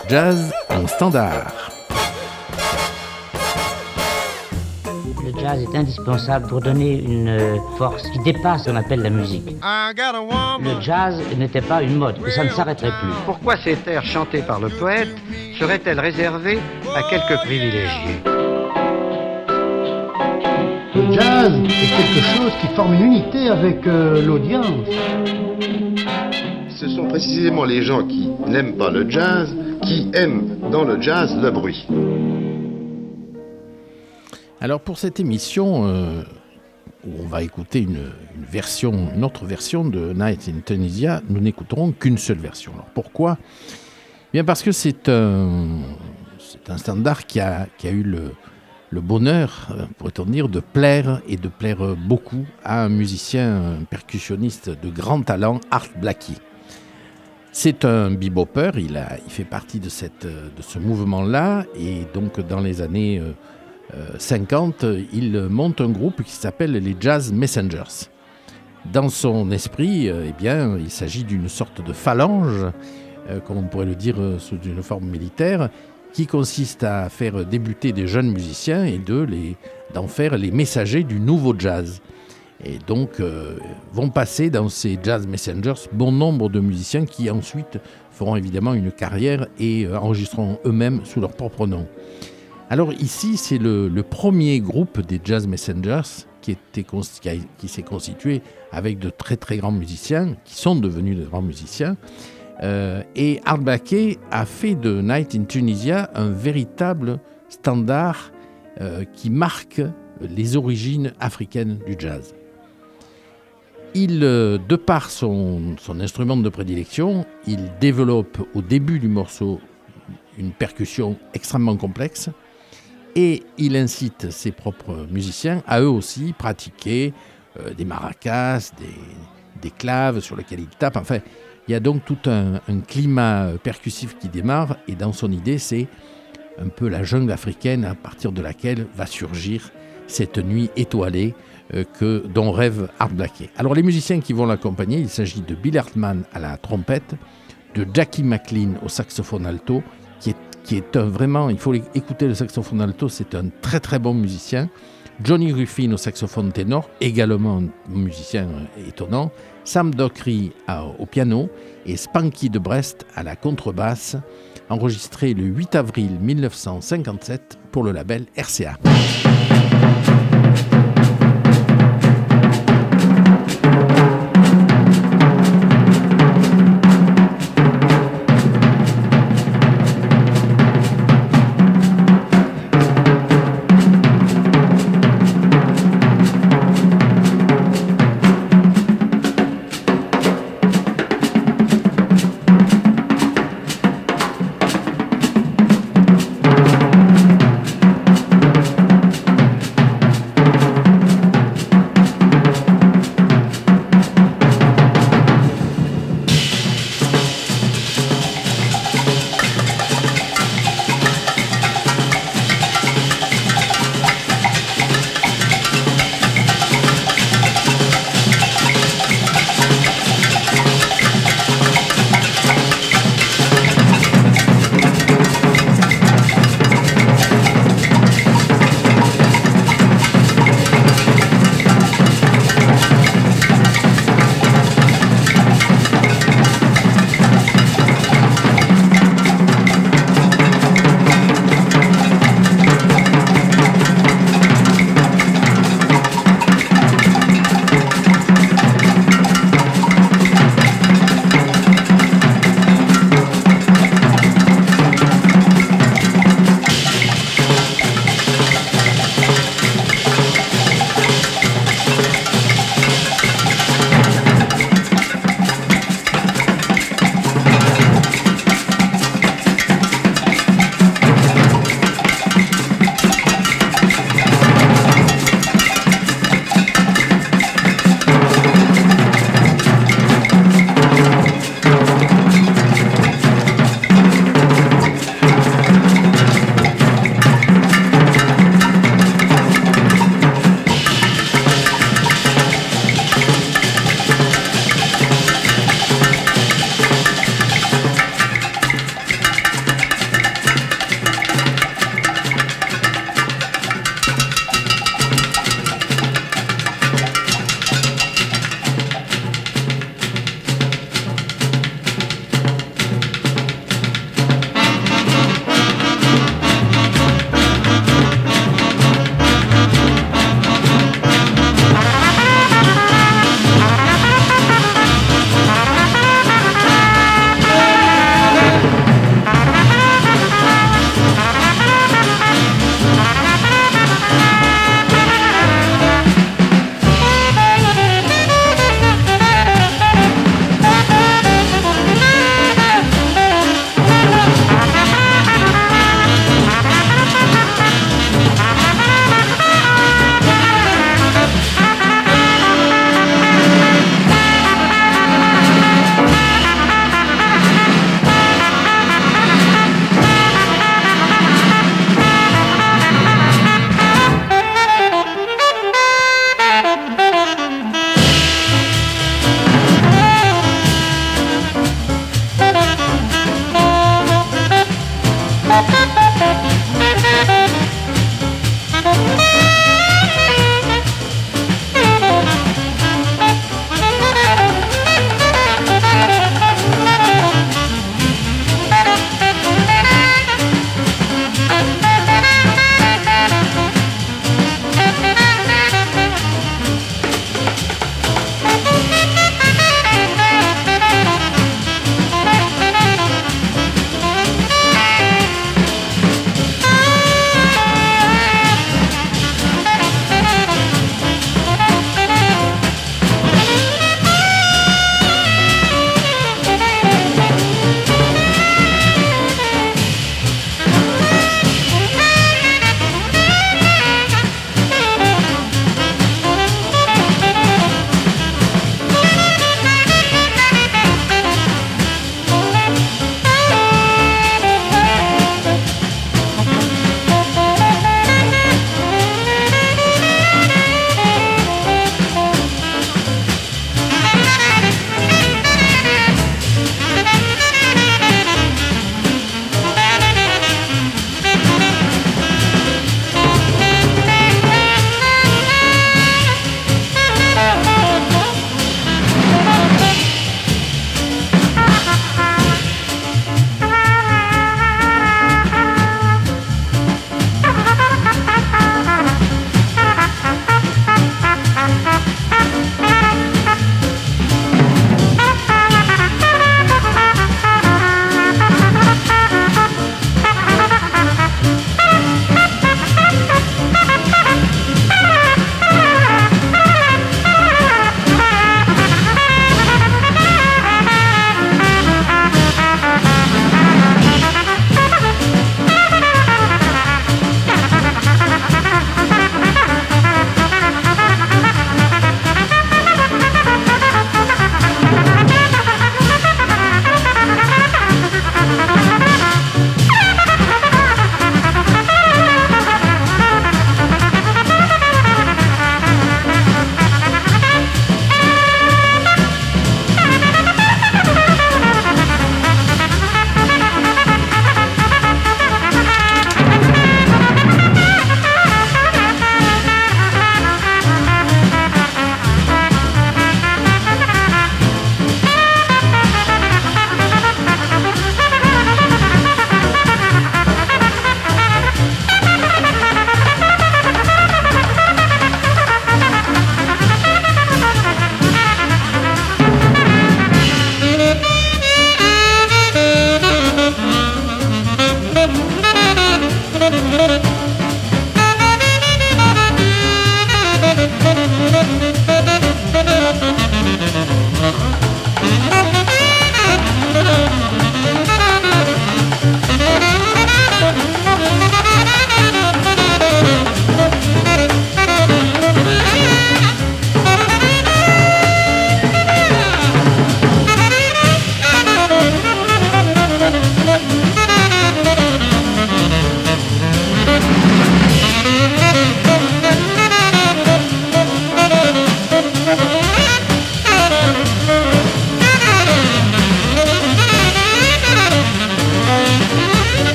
Jazz en standard. Le jazz est indispensable pour donner une force qui dépasse ce qu'on appelle la musique. Le jazz n'était pas une mode, et ça ne s'arrêterait plus. Pourquoi ces airs chantés par le poète seraient-elles réservées à quelques privilégiés ? Le jazz est quelque chose qui forme une unité avec l'audience. Ce sont précisément les gens qui n'aiment pas le jazz qui aiment dans le jazz le bruit. Alors pour cette émission, où on va écouter une autre version de Night in Tunisia, nous n'écouterons qu'une seule version. Alors pourquoi ? Bien parce que c'est un standard qui a eu le bonheur, pourrait-on dire, de plaire beaucoup à un musicien, un percussionniste de grand talent, Art Blakey. C'est un bebopper, il fait partie de ce mouvement-là, et donc dans les années 50, il monte un groupe qui s'appelle les Jazz Messengers. Dans son esprit, il s'agit d'une sorte de phalange, comme on pourrait le dire sous une forme militaire, qui consiste à faire débuter des jeunes musiciens et d'en faire les messagers du nouveau jazz. Et donc vont passer dans ces Jazz Messengers bon nombre de musiciens qui ensuite feront évidemment une carrière et enregistreront eux-mêmes sous leur propre nom. Alors ici, c'est le premier groupe des Jazz Messengers qui s'est constitué avec de très très grands musiciens, qui sont devenus de grands musiciens. Et Art Blakey a fait de Night in Tunisia un véritable standard qui marque les origines africaines du jazz. De par son instrument de prédilection, il développe au début du morceau une percussion extrêmement complexe et il incite ses propres musiciens à eux aussi pratiquer des maracas, des claves sur lesquelles ils tapent. Enfin, il y a donc tout un climat percussif qui démarre et dans son idée, c'est un peu la jungle africaine à partir de laquelle va surgir cette nuit étoilée dont rêve Art Blakey. Alors les musiciens qui vont l'accompagner, il s'agit de Bill Hartman à la trompette, de Jackie McLean au saxophone alto, qui est vraiment, il faut écouter le saxophone alto, c'est un très très bon musicien, Johnny Ruffin au saxophone ténor, également un musicien étonnant, Sam Dockery au piano et Spanky de Brest à la contrebasse, enregistré le 8 avril 1957 pour le label RCA.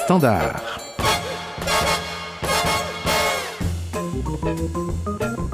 standard.